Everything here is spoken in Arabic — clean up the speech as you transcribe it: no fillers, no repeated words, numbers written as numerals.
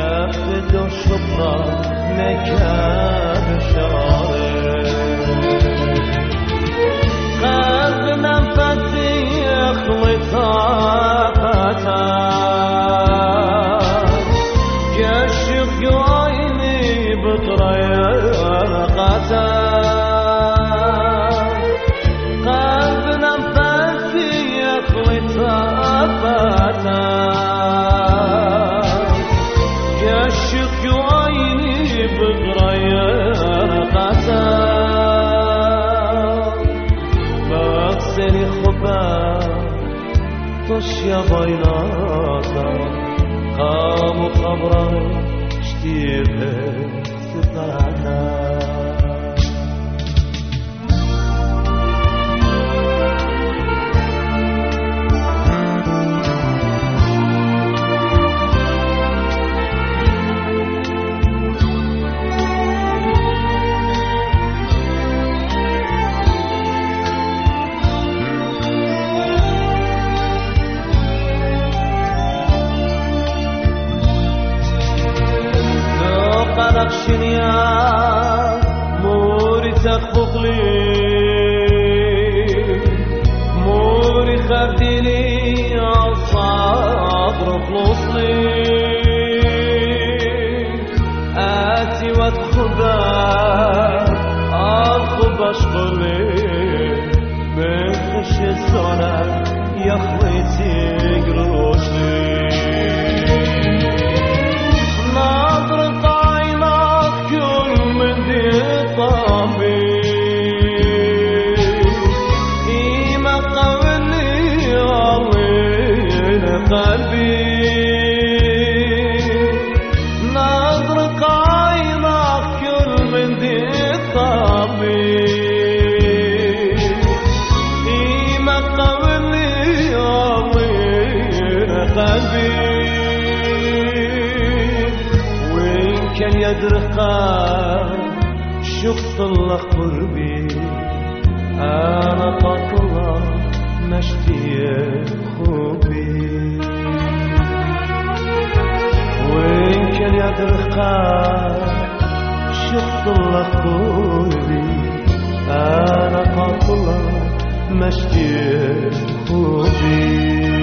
يفقد الشطرة نكاد شاعر قلبنا فتيخ وطاقتك كشف عيني بطريقتك قلبنا فتيخ وطاقتك كشف عيني بطريقتك بغسل خبار طشيا بيناتا قاموا قبرا اشتيبه سبانا شنيا موري تخفق لي موري خديني عالصبر خلص لي آتي واتخبار الخب اشغل لي من خشي السنة يا خويتي قروش لي قلبي نظرك عينك كل من دي طبي إيما قولي عوين قلبي وإن كان يدرقا شفت الله قربي أنا قطلة مشتيق خوبي وإن كان يدرقا شفت الله قربي أنا قطلة مشتيق خوبي